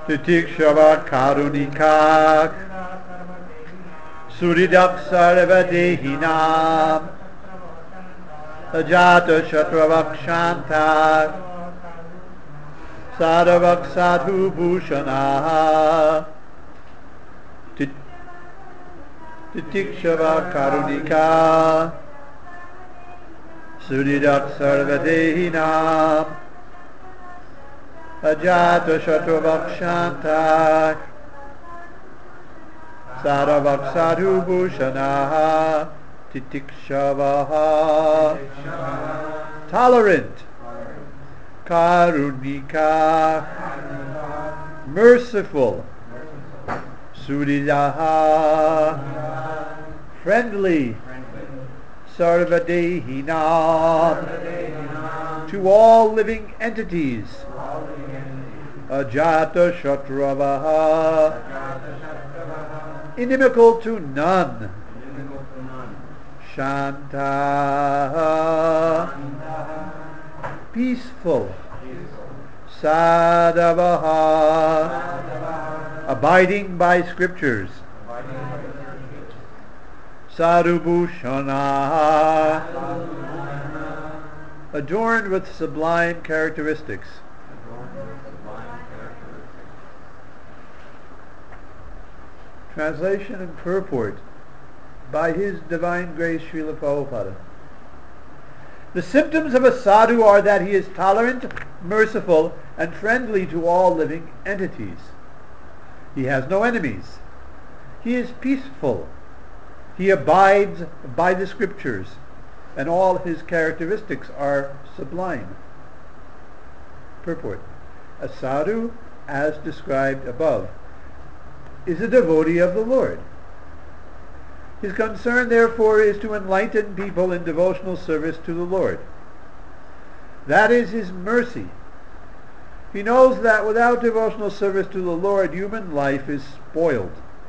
Titikshava Karunikak Suridak Sarvadehinam Ajata Shatravakshanta Sadhavak Sadhu Bhushana Titikshava Karunika Suridak Sarvadehinam Ajata Shatravakshanta Sadhavak Sadhu Bhushana Titikshavaha tolerant Karunika merciful Suridaha friendly Sarvadehinam to all living entities Ajata Shatravaha inimical to none Shanta peaceful Sadavaha abiding by scriptures Sarubhushana adorned with sublime characteristics Translation and purport by His Divine Grace Srila Prabhupada. The symptoms of a sadhu are that he is tolerant, merciful, and friendly to all living entities. He has no enemies. He is peaceful. He abides by the scriptures, and all his characteristics are sublime. Purport. A sadhu, as described above, is a devotee of the Lord. His concern, therefore, is to enlighten people in devotional service to the Lord. That is his mercy. He knows that without devotional service to the Lord, human life is spoiled.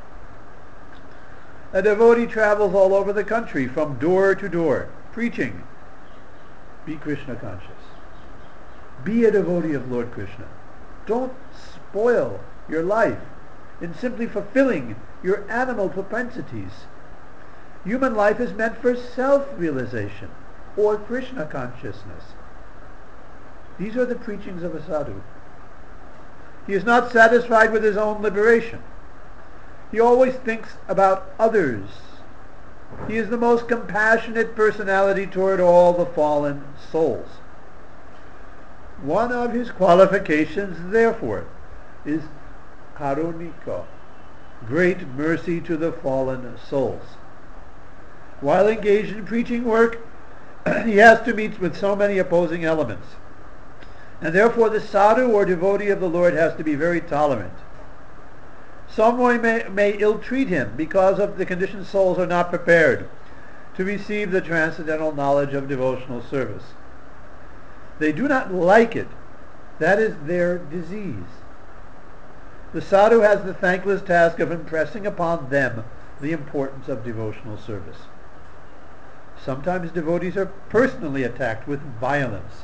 A devotee travels all over the country, from door to door, preaching. Be Krishna conscious. Be a devotee of Lord Krishna. Don't spoil your life in simply fulfilling your animal propensities. Human life is meant for self-realization or Krishna consciousness. These are the preachings of a sadhu. He is not satisfied with his own liberation. He always thinks about others. He is the most compassionate personality toward all the fallen souls. One of his qualifications, therefore, is Karunika, great mercy to the fallen souls. While engaged in preaching work, he has to meet with so many opposing elements. And therefore the sadhu or devotee of the Lord has to be very tolerant. Someone may ill-treat him because of the conditioned souls are not prepared to receive the transcendental knowledge of devotional service. They do not like it. That is their disease. The sadhu has the thankless task of impressing upon them the importance of devotional service. Sometimes devotees are personally attacked with violence.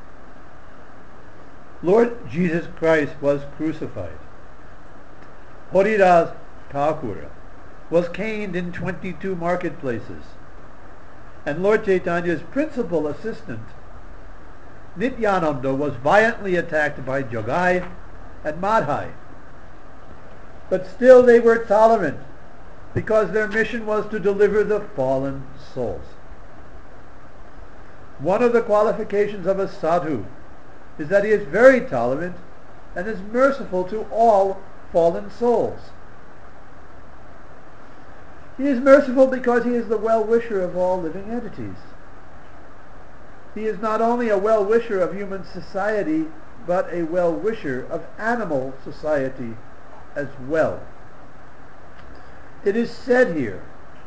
Lord Jesus Christ was crucified. Haridas Thakur was caned in 22 marketplaces. And Lord Chaitanya's principal assistant, Nityananda, was violently attacked by Jogai and Madhai. But still they were tolerant because their mission was to deliver the fallen souls. One of the qualifications of a sadhu is that he is very tolerant and is merciful to all fallen souls. He is merciful because he is the well-wisher of all living entities. He is not only a well-wisher of human society, but a well-wisher of animal society as well. It is said here,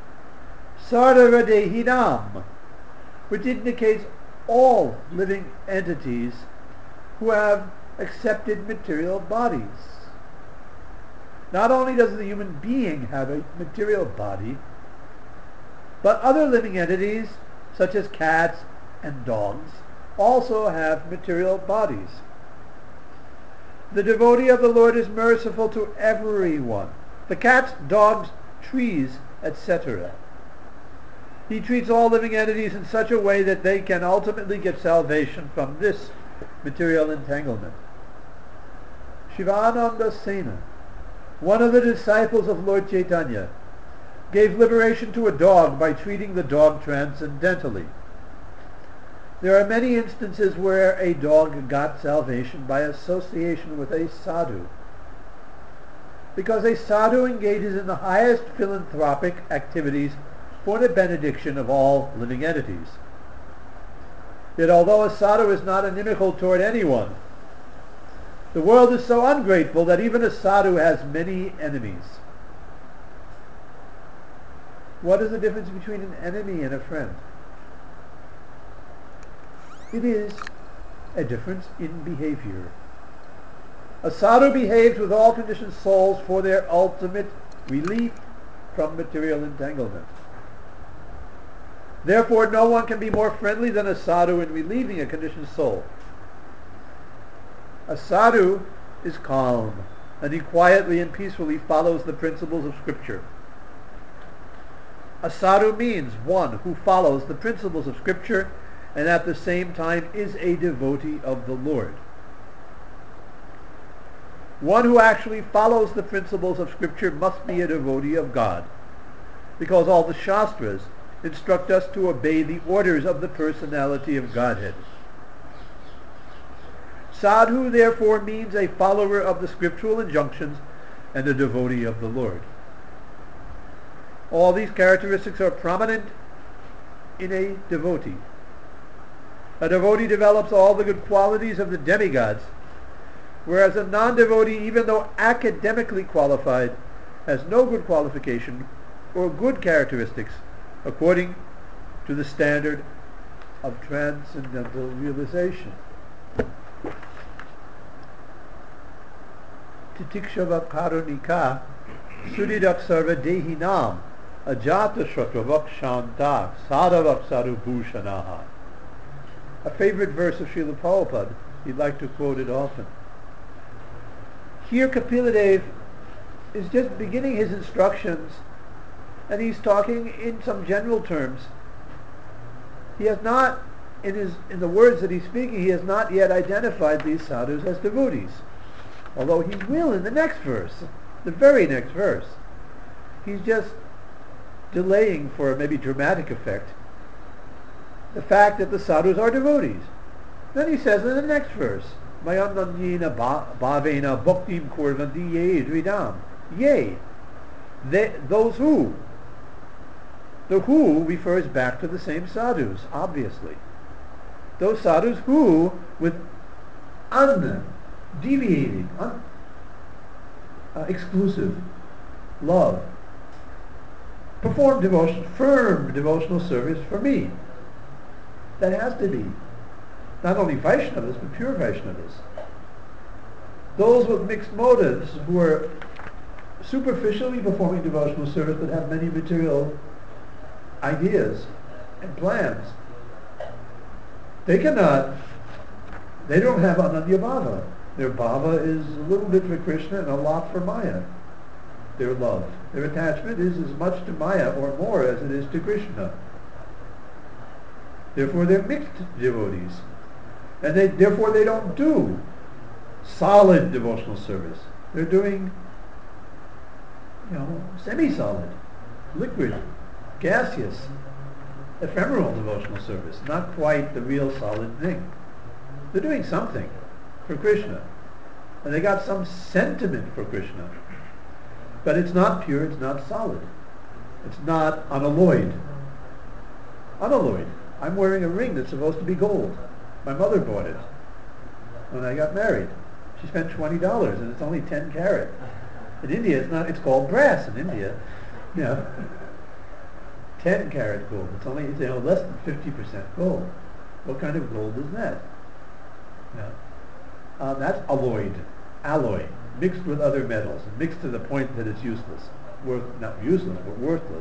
Sarvadehinam, which indicates all living entities who have accepted material bodies. Not only does the human being have a material body, but other living entities, such as cats and dogs, also have material bodies. The devotee of the Lord is merciful to everyone. The cats, dogs, trees, etc. He treats all living entities in such a way that they can ultimately get salvation from this material entanglement. Shivananda Sena, one of the disciples of Lord Chaitanya, gave liberation to a dog by treating the dog transcendentally. There are many instances where a dog got salvation by association with a sadhu, because a sadhu engages in the highest philanthropic activities for the benediction of all living entities. Yet although a sadhu is not inimical toward anyone, the world is so ungrateful that even a sadhu has many enemies. What is the difference between an enemy and a friend? It is a difference in behavior. A sadhu behaves with all conditioned souls for their ultimate relief from material entanglement. Therefore, no one can be more friendly than a sadhu in relieving a conditioned soul. A sadhu is calm, and he quietly and peacefully follows the principles of Scripture. A sadhu means one who follows the principles of Scripture and at the same time is a devotee of the Lord. One who actually follows the principles of Scripture must be a devotee of God, because all the Shastras instruct us to obey the orders of the personality of Godhead. Sadhu therefore means a follower of the scriptural injunctions and a devotee of the Lord. All these characteristics are prominent in a devotee. A devotee develops all the good qualities of the demigods, whereas a non-devotee, even though academically qualified, has no good qualification or good characteristics according to the standard of transcendental realization. Titikshava karunika sudidak sarva dehinam ajata shratravak shanta sadhavak sarubhushanaha. A favorite verse of Srila Prabhupada. He'd like to quote it often. Here Kapila Dev is just beginning his instructions, and he's talking in some general terms. He has not, in the words that he's speaking, he has not yet identified these sadhus as devotees, although he will in the next verse, the very next verse. He's just delaying for maybe dramatic effect the fact that the sadhus are devotees. Then he says in the next verse, Mayamnanyena bhavena bhaktim kurvanti ye dvidam. Yea, those who. The who refers back to the same sadhus, obviously. Those sadhus who, with undeviating, exclusive love, perform firm devotional service for me. That has to be not only Vaishnavas, but pure Vaishnavas. Those with mixed motives who are superficially performing devotional service but have many material ideas and plans, they don't have Ananya Bhava. Their Bhava is a little bit for Krishna and a lot for Maya. Their love, their attachment is as much to Maya or more as it is to Krishna. Therefore they're mixed devotees. And therefore they don't do solid devotional service. They're doing, semi-solid, liquid, gaseous, ephemeral devotional service, not quite the real solid thing. They're doing something for Krishna, and they got some sentiment for Krishna, but it's not pure, it's not solid, it's not unalloyed. I'm wearing a ring that's supposed to be gold. My mother bought it when I got married. She spent $20 and it's only 10 carat. In India it's called brass in India. 10 carat gold. It's only less than 50% gold. What kind of gold is that? That's alloy, mixed with other metals, and mixed to the point that it's useless. Not useless, but worthless.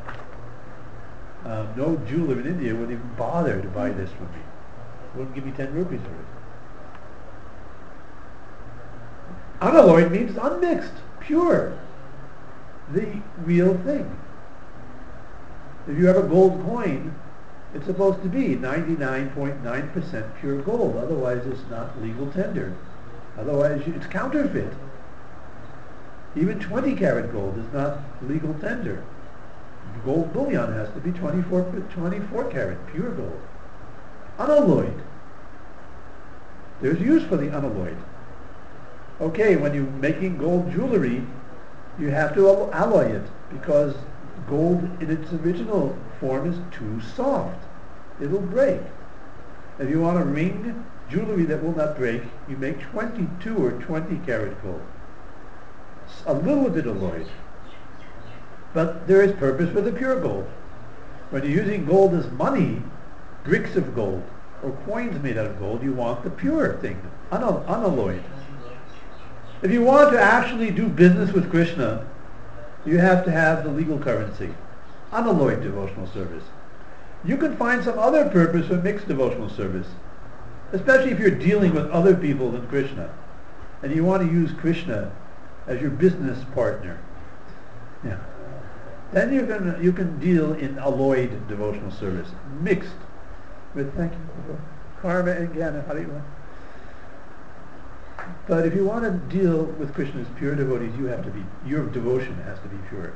No jeweler in India would even bother to buy this from me. Wouldn't give me 10 rupees for Unalloyed means unmixed, pure, the real thing. If you have a gold coin, it's supposed to be 99.9% pure gold. Otherwise, it's not legal tender. Otherwise, it's counterfeit. Even 20 karat gold is not legal tender. Gold bullion has to be 24 karat pure gold. Unalloyed. There's use for the unalloyed. Okay, when you're making gold jewelry, you have to alloy it because gold in its original form is too soft. It'll break. If you want a ring jewelry that will not break, you make 22 or 20 karat gold. A little bit alloyed. But there is purpose for the pure gold. When you're using gold as money, bricks of gold, or coins made out of gold, you want the pure thing, unalloyed. If you want to actually do business with Krishna, you have to have the legal currency, unalloyed devotional service. You can find some other purpose for mixed devotional service, especially if you're dealing with other people than Krishna, and you want to use Krishna as your business partner. Yeah. Then you can deal in alloyed devotional service, mixed with, thank you, karma and jnana, Hariva. But if you want to deal with Krishna's pure devotees, your devotion has to be pure.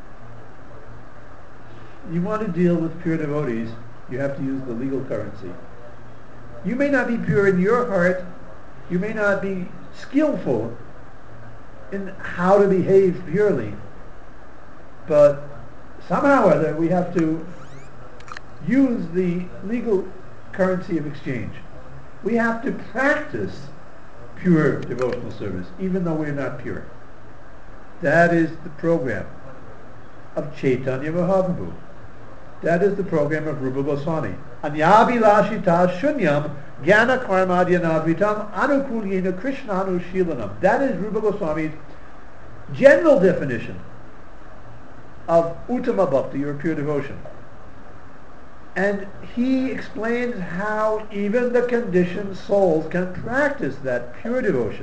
You want to deal with pure devotees, you have to use the legal currency. You may not be pure in your heart, you may not be skillful in how to behave purely, but somehow or other we have to use the legal currency of exchange. We have to practice pure devotional service, even though we're not pure. That is the program of Chaitanya Mahaprabhu. That is the program of Rupa Goswami. Anyabhilashita shunyam jnana karmadhyanadvitam anukulyena krishnanushilanam. That is Rupa Goswami's general definition of Uttama Bhakti, or pure devotion. And he explains how even the conditioned souls can practice that pure devotion.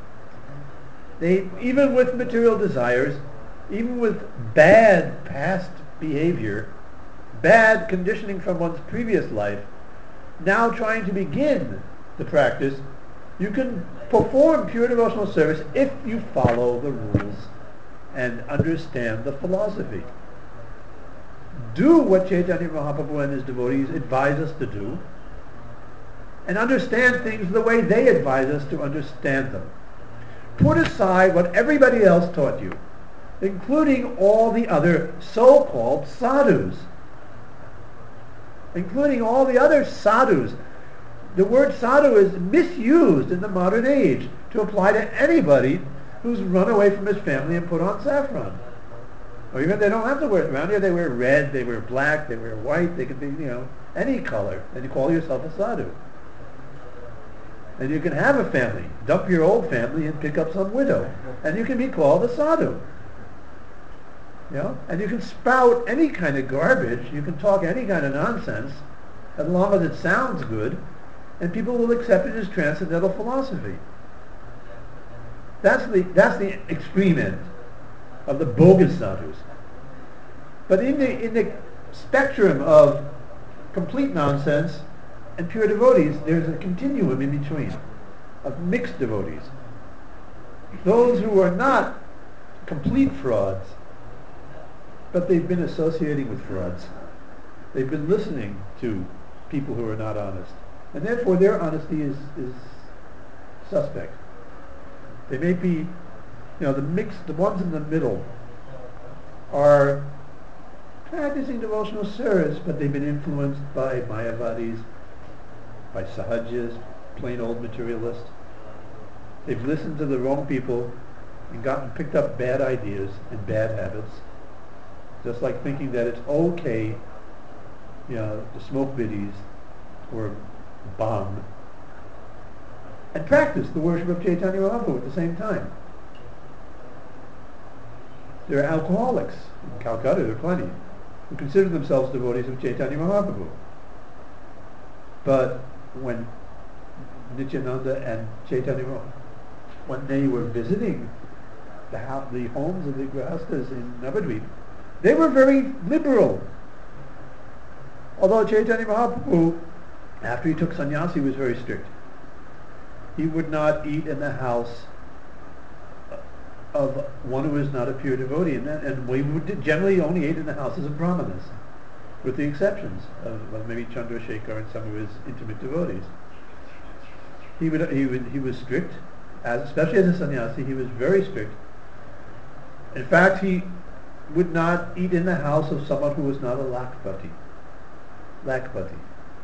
Even with material desires, even with bad past behavior, bad conditioning from one's previous life, now trying to begin the practice, you can perform pure devotional service if you follow the rules and understand the philosophy. Do what Chaitanya Mahaprabhu and his devotees advise us to do, and understand things the way they advise us to understand them. Put aside what everybody else taught you, including all the other so-called sadhus. Including all the other sadhus. The word sadhu is misused in the modern age to apply to anybody who's run away from his family and put on saffron. Or even they don't have to wear it. Around here they wear red, they wear black, they wear white, they can be, any color, and you call yourself a sadhu. And you can have a family, dump your old family and pick up some widow, and you can be called a sadhu. And you can spout any kind of garbage, you can talk any kind of nonsense, as long as it sounds good, and people will accept it as transcendental philosophy. That's the extreme end of the bogus sadhus. But in the spectrum of complete nonsense and pure devotees, there's a continuum in between of mixed devotees. Those who are not complete frauds, but they've been associating with frauds. They've been listening to people who are not honest. And therefore their honesty is suspect. They may be, the ones in the middle are practicing devotional service, but they've been influenced by Mayavadis, by Sahajas, plain old materialists. They've listened to the wrong people and picked up bad ideas and bad habits. Just like thinking that it's okay, to smoke biddies or bomb, and practice the worship of Chaitanya Mahaprabhu at the same time. There are alcoholics in Calcutta, there are plenty, who consider themselves devotees of Chaitanya Mahaprabhu. But when Nityananda and Chaitanya Mahaprabhu, when they were visiting the homes of the Grihastas in Navadvip, they were very liberal. Although Chaitanya Mahaprabhu, after he took sannyasi, was very strict. He would not eat in the house of one who is not a pure devotee, and we would generally only ate in the houses of brahmanas, with the exceptions of maybe Chandrasekhar and some of his intimate devotees. He was strict, especially as a sannyasi. He was very strict. In fact, he would not eat in the house of someone who was not a lakpati. Lakpati.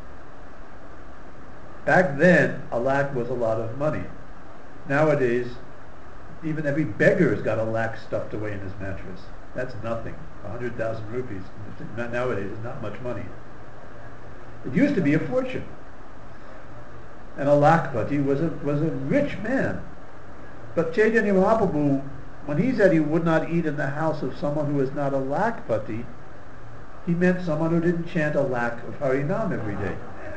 Back then, a lakh was a lot of money. Nowadays, even every beggar's got a lakh stuffed away in his mattress. That's nothing. 100,000 rupees nowadays is not much money. It used to be a fortune. And a lakpati was a rich man. But Chaitanya Mahaprabhu, when he said he would not eat in the house of someone who was not a lakpati, he meant someone who didn't chant a lakh of Harinam every day.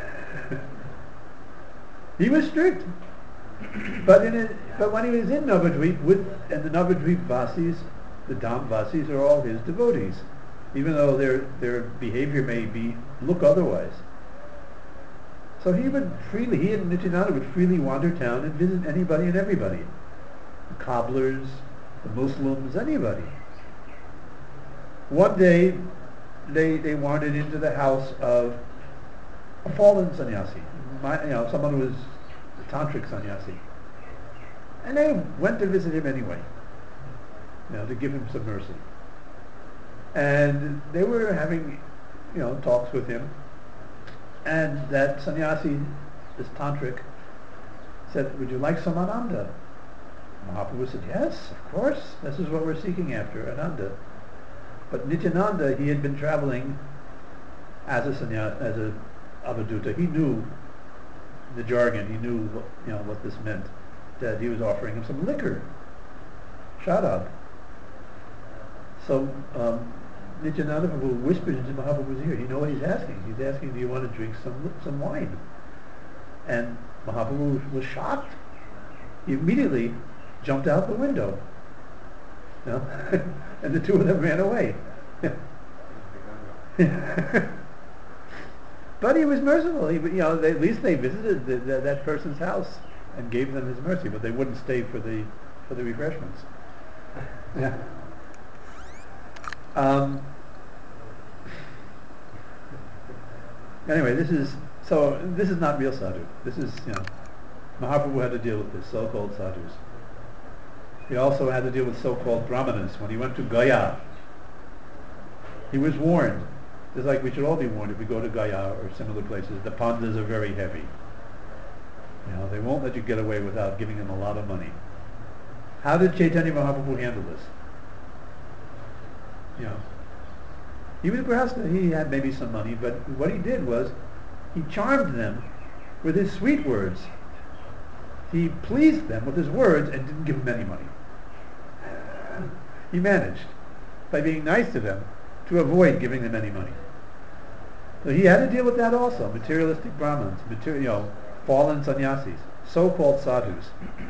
He was strict. But when he was in Navadvip, and the Navadvip Vasis, the Dham Vasis, are all his devotees, even though their behavior may look otherwise. So he and Nityananda would freely wander town and visit anybody and everybody. The cobblers, the Muslims, anybody. One day, they wandered into the house of a fallen sannyasi, someone who was a tantric sannyasi. And they went to visit him anyway, to give him some mercy. And they were having, talks with him. And that sannyasi, this tantric, said, "Would you like some Ananda?" Mahaprabhu said, "Yes, of course. This is what we're seeking after, Ananda." But Nityananda, he had been traveling as a sannyasi, as a Avadhuta. He knew the jargon. He knew what this meant. That he was offering him some liquor, sharab. So Nityananda whispered into Mahaprabhu's ear. You know what he's asking? He's asking, "Do you want to drink some wine?" And Mahaprabhu was shocked. He immediately jumped out the window. And the two of them ran away. But he was merciful. At least they visited that person's house and gave them his mercy, but they wouldn't stay for the refreshments. Yeah. Anyway, this is not real sadhu. This is Mahaprabhu had to deal with this, so-called sadhus. He also had to deal with so-called brahmanas. When he went to Gaya, he was warned, just like we should all be warned if we go to Gaya or similar places. The pandas are very heavy. They won't let you get away without giving them a lot of money. How did Chaitanya Mahaprabhu handle this? He was a Grihastha. He had maybe some money, but what he did was he charmed them with his sweet words. He pleased them with his words and didn't give them any money. He managed, by being nice to them, to avoid giving them any money. So he had to deal with that also, materialistic Brahmins, fallen sannyasis, so-called sadhus.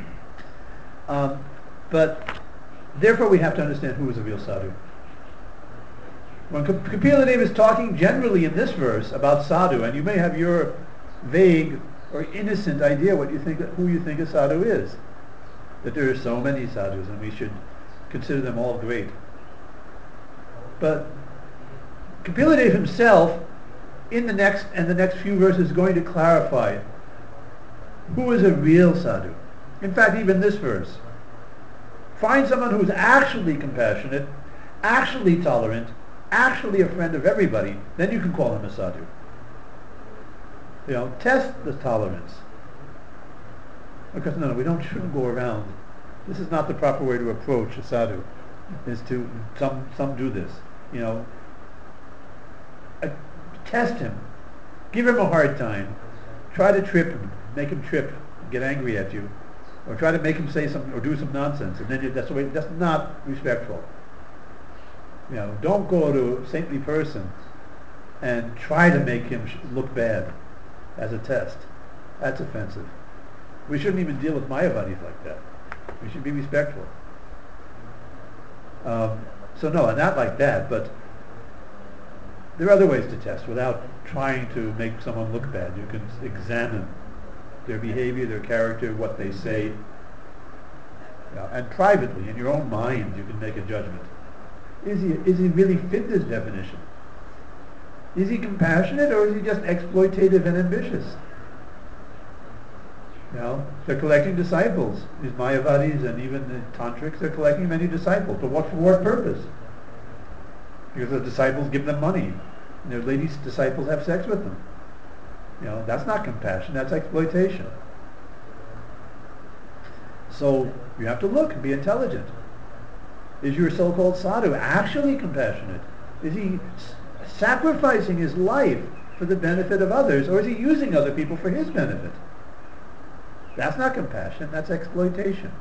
But therefore we have to understand who is a real sadhu. When Kapila Deva is talking generally in this verse about sadhu, and you may have your vague or innocent idea who you think a sadhu is, that there are so many sadhus and we should consider them all great. But Kapila Deva himself, in the next few verses, is going to clarify who is a real sadhu. In fact, even this verse. Find someone who is actually compassionate, actually tolerant, actually a friend of everybody, then you can call him a sadhu. Test the tolerance. Because we shouldn't go around. This is not the proper way to approach a sadhu. Some do this. Test him. Give him a hard time. Try to trip him. Make him trip. Get angry at you. Or try to make him say something or do some nonsense. And then that's not respectful. Don't go to a saintly person and try to make him look bad as a test. That's offensive. We shouldn't even deal with Mayavadis like that. We should be respectful. So no, not like that, but there are other ways to test without trying to make someone look bad. You can examine their behavior, their character, what they say, and privately, in your own mind, you can make a judgment. Is he really fit this definition? Is he compassionate, or is he just exploitative and ambitious? They're collecting disciples. These Mayavadis and even the Tantrics, they're collecting many disciples. But for what purpose? Because the disciples give them money. And their ladies' disciples have sex with them. That's not compassion, that's exploitation. So you have to look and be intelligent. Is your so-called sadhu actually compassionate? Is he sacrificing his life for the benefit of others, or is he using other people for his benefit? That's not compassion, that's exploitation.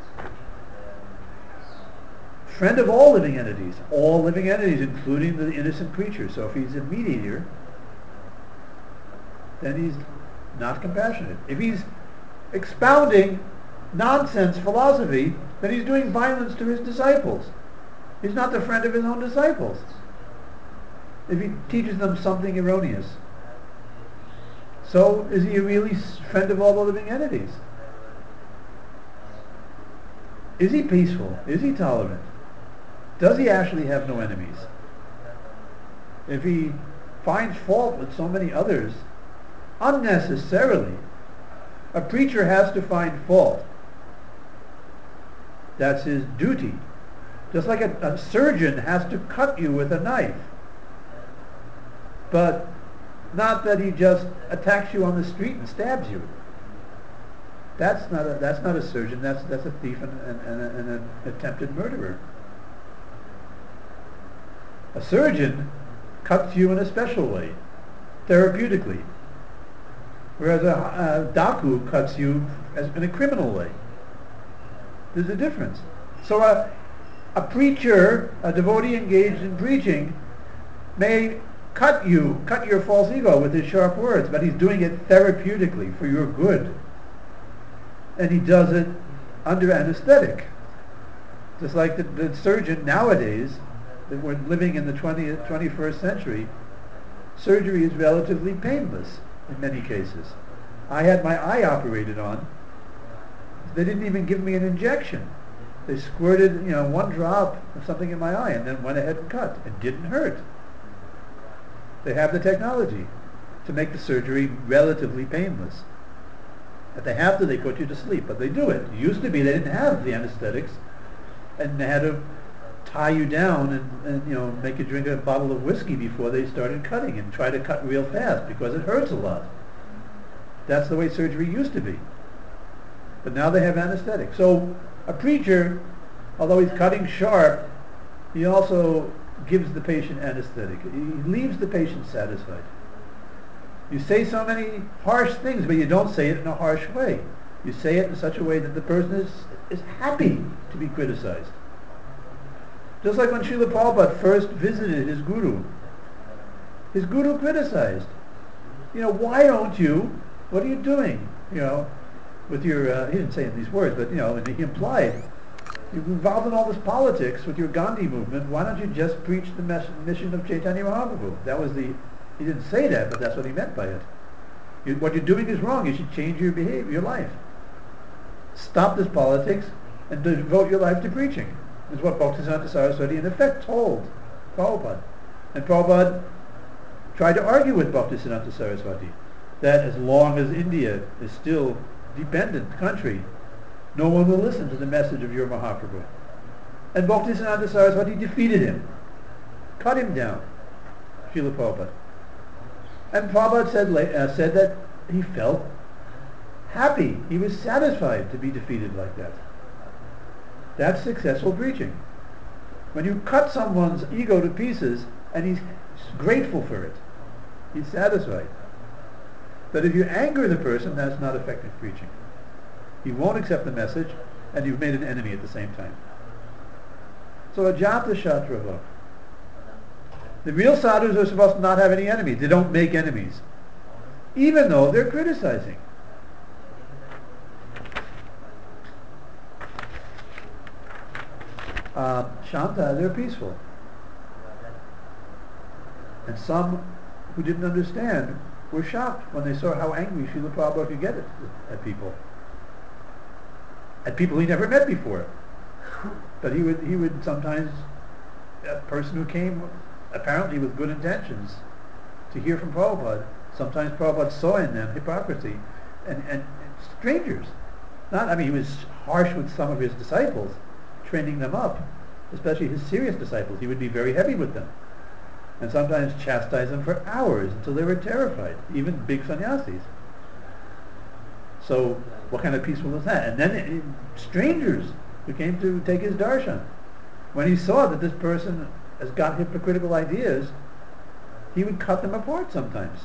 Friend of all living entities, including the innocent creature. So if he's a mediator, then he's not compassionate. If he's expounding nonsense philosophy, then he's doing violence to his disciples. He's not the friend of his own disciples. If he teaches them something erroneous. So is he a really friend of all the living entities? Is he peaceful? Is he tolerant? Does he actually have no enemies? If he finds fault with so many others, unnecessarily, a preacher has to find fault. That's his duty. Just like a surgeon has to cut you with a knife. But not that he just attacks you on the street and stabs you. That's not a surgeon. That's a thief and an attempted murderer. A surgeon cuts you in a special way, therapeutically, whereas a daku cuts you in a criminal way. There's a difference. So a preacher, a devotee engaged in preaching, may cut your false ego with his sharp words, but he's doing it therapeutically for your good. And he does it under anesthetic. Just like the surgeon nowadays, that we're living in the 21st century, surgery is relatively painless in many cases. I had my eye operated on. They didn't even give me an injection. They squirted, one drop of something in my eye and then went ahead and cut. It didn't hurt. They have the technology to make the surgery relatively painless. If they have to, they put you to sleep, but they do it. It used to be they didn't have the anesthetics, and they had to tie you down and make you drink a bottle of whiskey before they started cutting, and try to cut real fast because it hurts a lot. That's the way surgery used to be. But now they have anesthetic. So a preacher, although he's cutting sharp, he also gives the patient anesthetic. He leaves the patient satisfied. You say so many harsh things, but you don't say it in a harsh way. You say it in such a way that the person is happy to be criticized. Just like when Srila Prabhupada first visited his guru criticized. Why don't you, what are you doing? With your, he didn't say in these words, but he implied, you're involved in all this politics with your Gandhi movement, why don't you just preach the mission of Chaitanya Mahaprabhu? He didn't say that, but that's what he meant by it. What you're doing is wrong, you should change your behavior, your life. Stop this politics and devote your life to preaching. Is what Bhaktisiddhanta Saraswati in effect told Prabhupada. And Prabhupada tried to argue with Bhaktisiddhanta Saraswati that as long as India is still a dependent country, no one will listen to the message of your Mahaprabhu. And Bhaktisiddhanta Saraswati defeated him, cut him down, Srila Prabhupada. And Prabhupada said that he felt happy, he was satisfied to be defeated like that. That's successful preaching. When you cut someone's ego to pieces and he's grateful for it, he's satisfied. But if you anger the person, that's not effective preaching. He won't accept the message, and you've made an enemy at the same time. So Ajata Shatrava. The real sadhus are supposed to not have any enemies. They don't make enemies, even though they're criticizing. Shanta, they're peaceful. And some who didn't understand were shocked when they saw how angry Srila Prabhupada could get at people. At people he never met before. But he would sometimes, a person who came apparently with good intentions to hear from Prabhupada, sometimes Prabhupada saw in them hypocrisy and strangers. He was harsh with some of his disciples, training them up, especially his serious disciples. He would be very heavy with them, and sometimes chastise them for hours until they were terrified, even big sannyasis. So what kind of peaceful is that? And then strangers who came to take his darshan, when he saw that this person has got hypocritical ideas, he would cut them apart sometimes.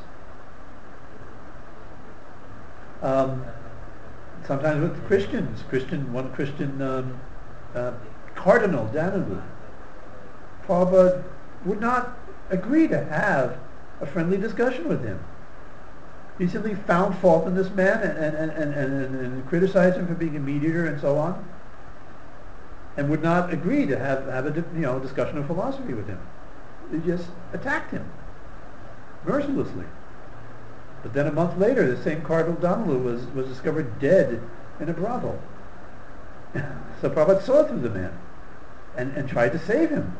Sometimes with Christians. One Christian cardinal, Danavu, Prabhupada would not agree to have a friendly discussion with him. He simply found fault in this man and criticized him for being a mediator and so on, and would not agree to have a discussion of philosophy with him. He just attacked him mercilessly. But then a month later, the same Cardinal Danalu was discovered dead in a brothel. So Prabhupada saw through the man and tried to save him.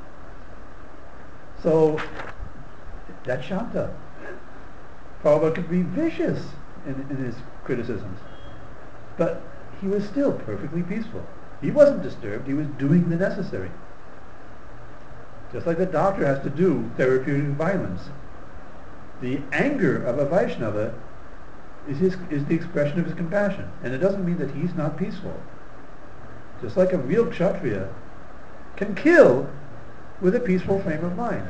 So that's Shanta. Prabhupada could be vicious in his criticisms, but he was still perfectly peaceful. He wasn't disturbed. He was doing the necessary. Just like the doctor has to do therapeutic violence. The anger of a Vaishnava is the expression of his compassion, and it doesn't mean that he's not peaceful. Just like a real Kshatriya can kill with a peaceful frame of mind.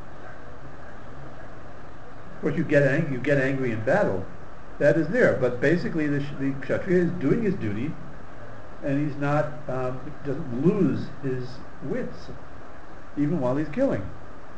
Of course, you get angry in battle. That is there, but basically the Kshatriya is doing his duty, and he's not doesn't lose his wits even while he's killing.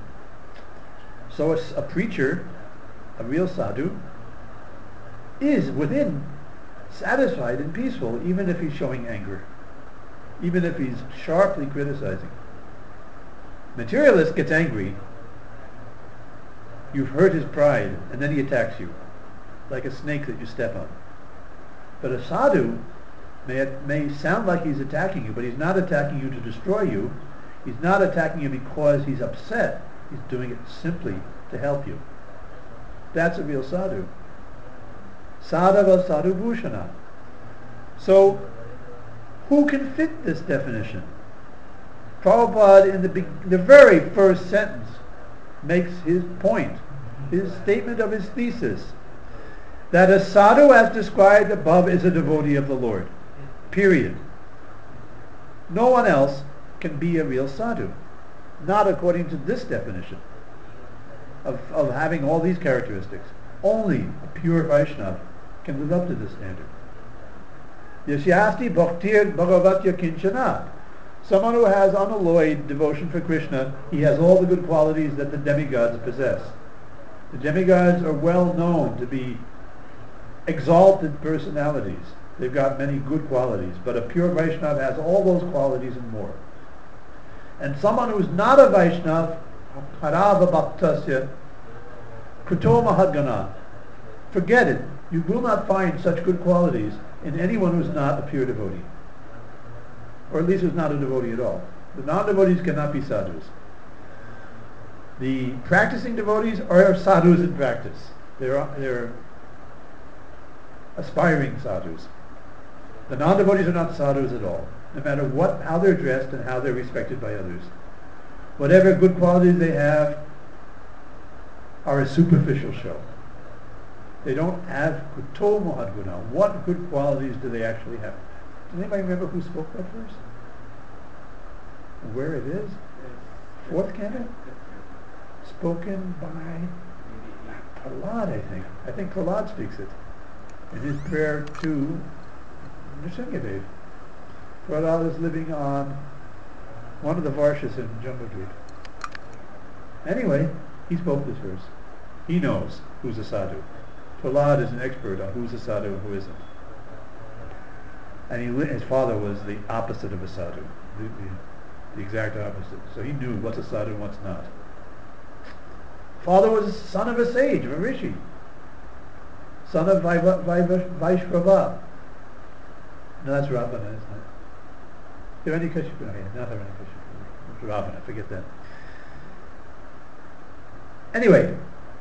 So a preacher, a real sadhu, is within satisfied and peaceful, even if he's showing anger, even if he's sharply criticizing. Materialist gets angry. You've hurt his pride, and then he attacks you, like a snake that you step on. But a sadhu may sound like he's attacking you, but he's not attacking you to destroy you. He's not attacking you because he's upset. He's doing it simply to help you. That's a real sadhu. Sadhava sadhu bhushana. So, who can fit this definition? Prabhupada, in the very first sentence, makes his point, his statement of his thesis, that a sadhu as described above is a devotee of the Lord. Period. No one else can be a real sadhu, not according to this definition of having all these characteristics. Only a pure Vaishnava can live up to this standard. Yasyasti bhaktir bhagavatya kinchana. Someone who has unalloyed devotion for Krishna, he has all the good qualities that the demigods possess. The demigods are well known to be exalted personalities. They've got many good qualities, but a pure Vaishnava has all those qualities and more. And someone who's not a Vaishnava, harava bhaktasya, kuto mahadgana, forget it. You will not find such good qualities in anyone who's not a pure devotee. Or at least who's not a devotee at all. The non-devotees cannot be sadhus. The practicing devotees are sadhus in practice. They're aspiring sadhus. The non-devotees are not sadhus at all, no matter how they're dressed and how they're respected by others. Whatever good qualities they have are a superficial show. They don't have kuto mohadguna. What good qualities do they actually have? Does anybody remember who spoke that verse? Where it is? Fourth canto? Spoken by Prahlad, I think. I think Prahlad speaks it in his prayer to Nrsingadev. Prahlad is living on one of the varshas in Jambudvip. Anyway, he spoke this verse. He knows who's a sadhu. Prahlad is an expert on who's a sadhu and who isn't. And his father was the opposite of a sadhu. the exact opposite. So he knew what's a sadhu and what's not. Father was son of a sage, of a rishi, son of Vaishrava. No, that's Ravana, isn't it? Hiranyakashipu, no, not Hiranyakashipu. Ravana, forget that. Anyway,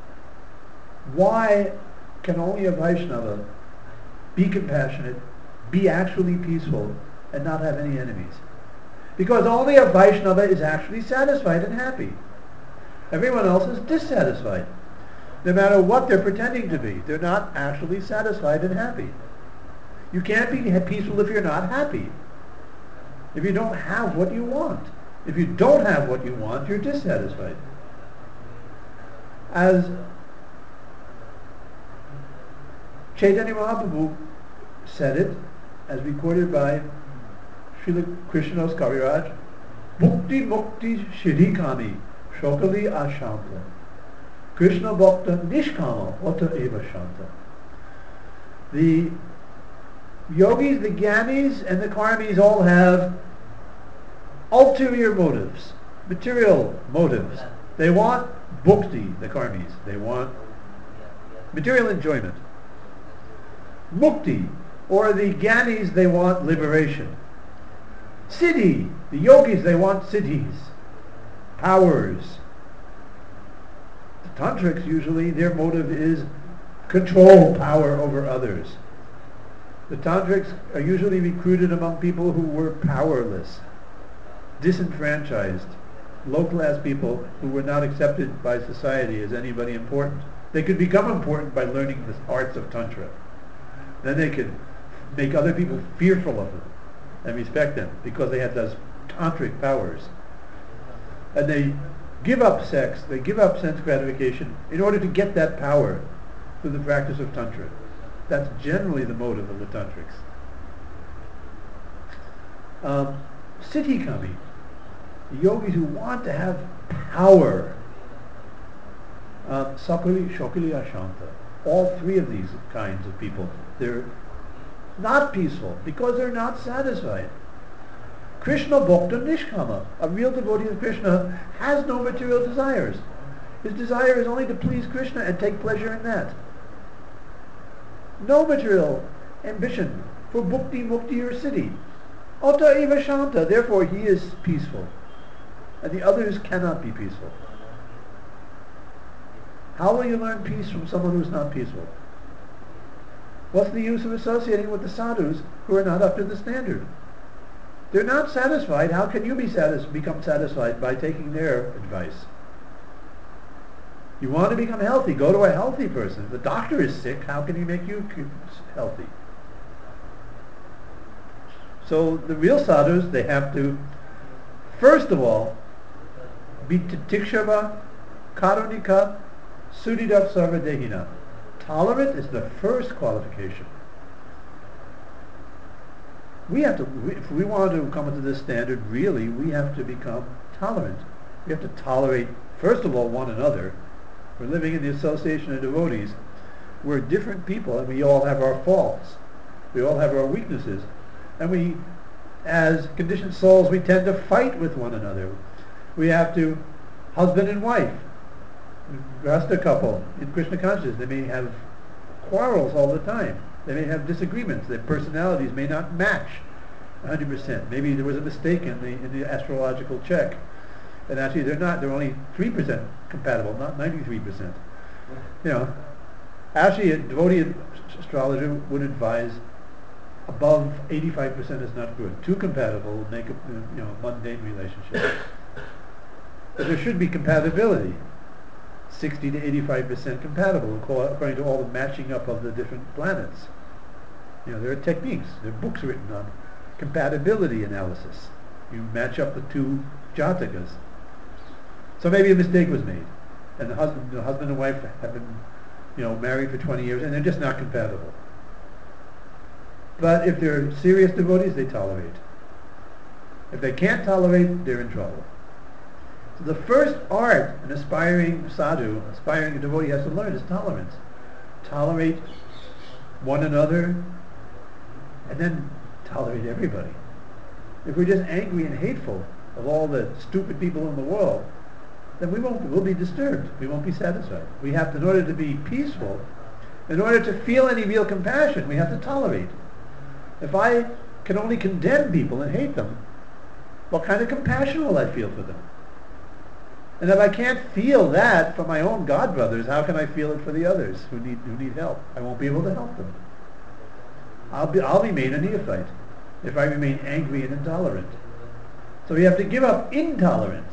why can only a Vaishnava be compassionate, be actually peaceful, and not have any enemies? Because only a Vaishnava is actually satisfied and happy. Everyone else is dissatisfied. No matter what they're pretending to be, they're not actually satisfied and happy. You can't be peaceful if you're not happy. If you don't have what you want. If you don't have what you want, you're dissatisfied. As Chaitanya Mahaprabhu said it, as recorded by Srila Krishnadas Kaviraj, Mukti Mukti Shirikami Shokali Ashanta Krishna Bhakta Nishkama Ota Eva Shanta. The yogis, the gyanis, and the karmis all have ulterior motives, material motives. They want bhukti, the karmis. They want material enjoyment. Mukti, or the gyanis, they want liberation. Siddhi, the yogis, they want siddhis, powers. The tantrics, usually, their motive is control, power over others. The tantrics are usually recruited among people who were powerless, disenfranchised, low-class people who were not accepted by society as anybody important. They could become important by learning the arts of Tantra. Then they could make other people fearful of them and respect them because they had those tantric powers. And they give up sex, they give up sense gratification in order to get that power through the practice of Tantra. That's generally the motive of the tantrics. Siddhi kami, the yogis who want to have power. Sakali, Shokali, Ashanta. All three of these kinds of people, they're not peaceful because they're not satisfied. Krishna Bhakta Nishkama, a real devotee of Krishna, has no material desires. His desire is only to please Krishna and take pleasure in that. No material ambition for bhukti, mukti, or siddhi. Ota eva shanta, therefore he is peaceful. And the others cannot be peaceful. How will you learn peace from someone who's not peaceful? What's the use of associating with the sadhus who are not up to the standard? They're not satisfied. How can you become satisfied by taking their advice? You want to become healthy, go to a healthy person. If the doctor is sick, how can he make you healthy? So the real sadhus, they have to, first of all, be titikshava, karunika, sudhida sarvadehina. Tolerant is the first qualification. We have to, if we want to come into this standard, really, we have to become tolerant. We have to tolerate, first of all, one another. We're living in the association of devotees. We're different people, and we all have our faults. We all have our weaknesses. And we, as conditioned souls, we tend to fight with one another. We have to, husband and wife, Rasta couple, in Krishna consciousness, they may have quarrels all the time. They may have disagreements. Their personalities may not match 100%. Maybe there was a mistake in the astrological check. And actually they're only 3% compatible, not 93%. You know, actually a devotee astrologer would advise above 85% is not good. Too compatible will make a mundane relationship. But there should be compatibility. 60 to 85% compatible according to all the matching up of the different planets. You know, there are techniques, there are books written on compatibility analysis. You match up the two jatakas. So maybe a mistake was made, and the husband and wife have been, married for 20 years, and they're just not compatible. But if they're serious devotees, they tolerate. If they can't tolerate, they're in trouble. So the first art an aspiring sadhu, aspiring devotee has to learn is tolerance. Tolerate one another, and then tolerate everybody. If we're just angry and hateful, of all the stupid people in the world, then we'll be disturbed. We won't be satisfied. We have to, in order to be peaceful, in order to feel any real compassion, we have to tolerate. If I can only condemn people and hate them, what kind of compassion will I feel for them? And if I can't feel that for my own God brothers, how can I feel it for the others who need help? I won't be able to help them. I'll remain a neophyte if I remain angry and intolerant. So we have to give up intolerance,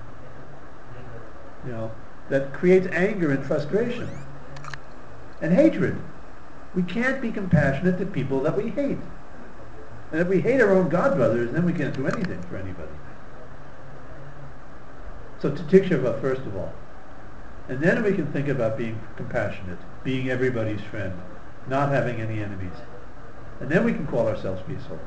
that creates anger and frustration and hatred. We can't be compassionate to people that we hate. And if we hate our own God brothers, then we can't do anything for anybody. So to Tisha B'Av first of all. And then we can think about being compassionate, being everybody's friend, not having any enemies. And then we can call ourselves peaceful.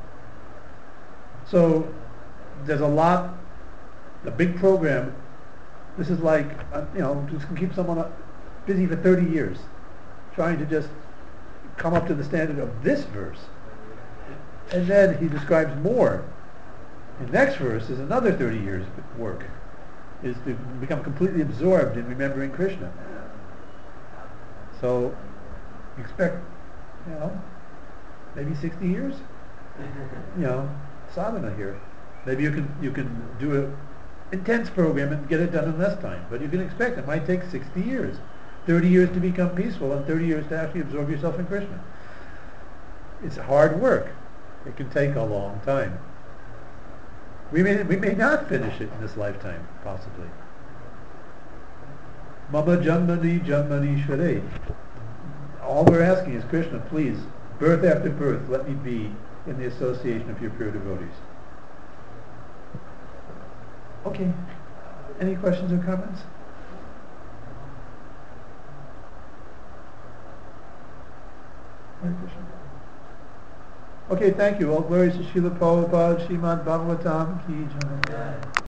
So there's a big program. This is like, just can keep someone busy for 30 years, trying to just come up to the standard of this verse. And then he describes more. The next verse is another 30 years work, is to become completely absorbed in remembering Krishna. So expect, maybe 60 years, sadhana here. Maybe you can do an intense program and get it done in less time, but you can expect it might take 60 years, 30 years to become peaceful, and 30 years to actually absorb yourself in Krishna. It's hard work. It can take a long time. We may not finish it in this lifetime, possibly. Mama Janmani Janmani Shvare. All we're asking is, Krishna, please, birth after birth, let me be in the association of your pure devotees. Okay. Any questions or comments? Hare Krishna. Okay, thank you. All glories to Srila Prabhupada, Srimad Bhagavatam Ki Jai.